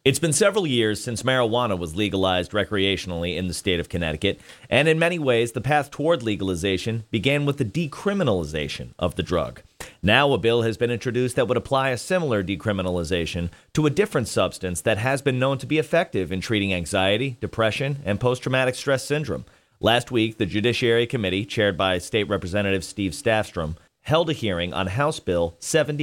It's been several years since marijuana was legalized recreationally in the state of Connecticut, and in many ways, the path toward legalization began with the decriminalization of the drug. Now, a bill has been introduced that would apply a similar decriminalization to a different substance that has been known to be effective in treating anxiety, depression, and post-traumatic stress syndrome. Last week, the Judiciary Committee, chaired by State Representative Steve Staffstrom, held a hearing on House Bill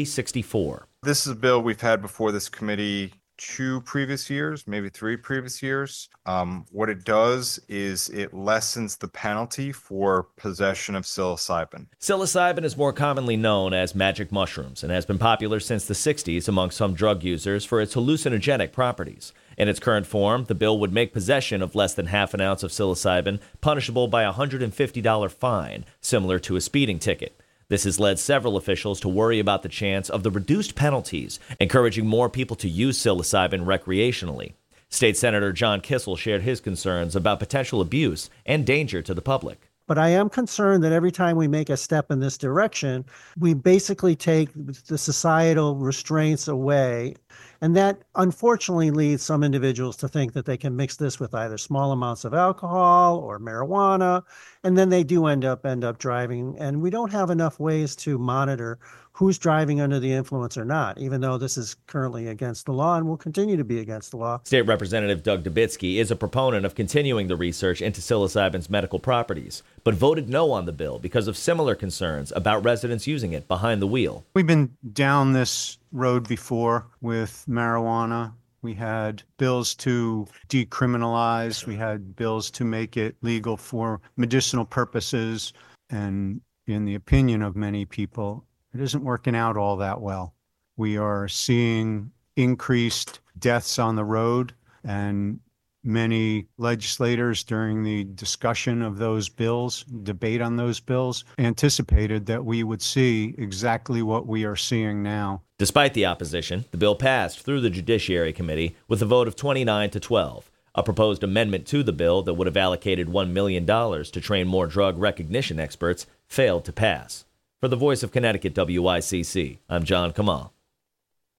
7064. This is a bill we've had before this committee 2 previous years, maybe 3 previous years. What it does is it lessens the penalty for possession of psilocybin. Psilocybin is more commonly known as magic mushrooms and has been popular since the 60s among some drug users for its hallucinogenic properties. In its current form, the bill would make possession of less than half an ounce of psilocybin punishable by a $150 fine, similar to a speeding ticket. This has led several officials to worry about the chance of the reduced penalties, encouraging more people to use psilocybin recreationally. State Senator John Kissel shared his concerns about potential abuse and danger to the public. But I am concerned that every time we make a step in this direction, we basically take the societal restraints away. And that unfortunately leads some individuals to think that they can mix this with either small amounts of alcohol or marijuana, and then they do end up driving. And we don't have enough ways to monitor who's driving under the influence or not, even though this is currently against the law and will continue to be against the law. State Representative Doug Dubitsky is a proponent of continuing the research into psilocybin's medical properties, but voted no on the bill because of similar concerns about residents using it behind the wheel. We've been down this road before with marijuana. We had bills to decriminalize. We had bills to make it legal for medicinal purposes. And in the opinion of many people, it isn't working out all that well. We are seeing increased deaths on the road, and many legislators during the discussion of those bills, debate on those bills, anticipated that we would see exactly what we are seeing now. Despite the opposition, the bill passed through the Judiciary Committee with a vote of 29 to 12. A proposed amendment to the bill that would have allocated $1 million to train more drug recognition experts failed to pass. For the Voice of Connecticut WICC, I'm John Kamal.